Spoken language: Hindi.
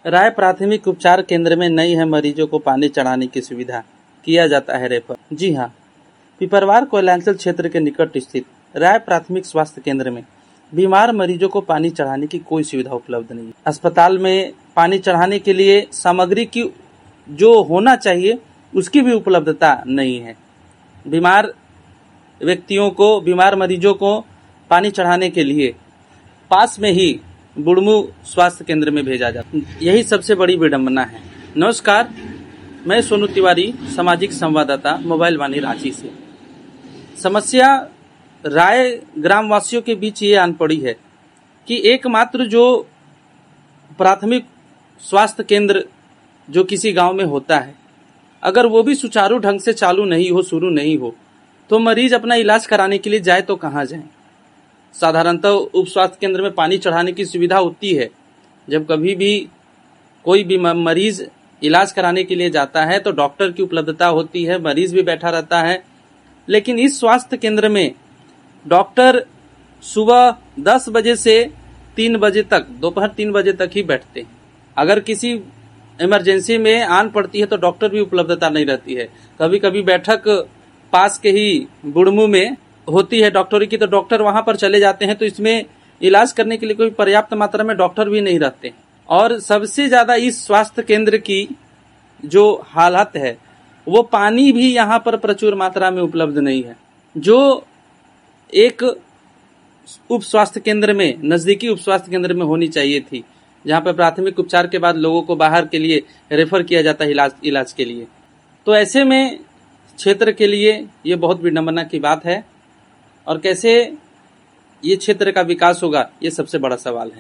राय प्राथमिक उपचार केंद्र में नहीं है मरीजों को पानी चढ़ाने की सुविधा, किया जाता है रेफर। जी हाँ, पिपरवार कोयलांचल क्षेत्र के निकट स्थित राय प्राथमिक स्वास्थ्य केंद्र में बीमार मरीजों को पानी चढ़ाने की कोई सुविधा उपलब्ध नहीं है। अस्पताल में पानी चढ़ाने के लिए सामग्री की जो होना चाहिए उसकी भी उपलब्धता नहीं है। बीमार व्यक्तियों को, बीमार मरीजों को पानी चढ़ाने के लिए पास में ही बुढ़मू स्वास्थ्य केंद्र में भेजा जाता है। यही सबसे बड़ी विडंबना है। नमस्कार, मैं सोनू तिवारी, सामाजिक संवाददाता, मोबाइल वाणी रांची से। समस्या राय ग्रामवासियों के बीच ये आन पड़ी है कि एकमात्र जो प्राथमिक स्वास्थ्य केंद्र जो किसी गांव में होता है, अगर वो भी सुचारू ढंग से चालू नहीं हो, शुरू नहीं हो, तो मरीज अपना इलाज कराने के लिए जाए तो कहाँ जाए। साधारणतः उप स्वास्थ्य केंद्र में पानी चढ़ाने की सुविधा होती है। जब कभी भी कोई भी मरीज इलाज कराने के लिए जाता है तो डॉक्टर की उपलब्धता होती है, मरीज भी बैठा रहता है। लेकिन इस स्वास्थ्य केंद्र में डॉक्टर सुबह 10 बजे से 3 बजे तक, दोपहर 3 बजे तक ही बैठते हैं। अगर किसी इमरजेंसी में आन पड़ती है तो डॉक्टर भी उपलब्धता नहीं रहती है। कभी कभी बैठक पास के ही बुढ़मू में होती है डॉक्टरी की, तो डॉक्टर वहां पर चले जाते हैं, तो इसमें इलाज करने के लिए कोई पर्याप्त मात्रा में डॉक्टर भी नहीं रहते। और सबसे ज्यादा इस स्वास्थ्य केंद्र की जो हालत है, वो पानी भी यहाँ पर प्रचुर मात्रा में उपलब्ध नहीं है। जो एक उप स्वास्थ्य केंद्र में, नजदीकी उप स्वास्थ्य केंद्र में होनी चाहिए थी, जहाँ पर प्राथमिक उपचार के बाद लोगों को बाहर के लिए रेफर किया जाता है इलाज के लिए। तो ऐसे में क्षेत्र के लिए ये बहुत विडंबना की बात है, और कैसे ये क्षेत्र का विकास होगा, ये सबसे बड़ा सवाल है।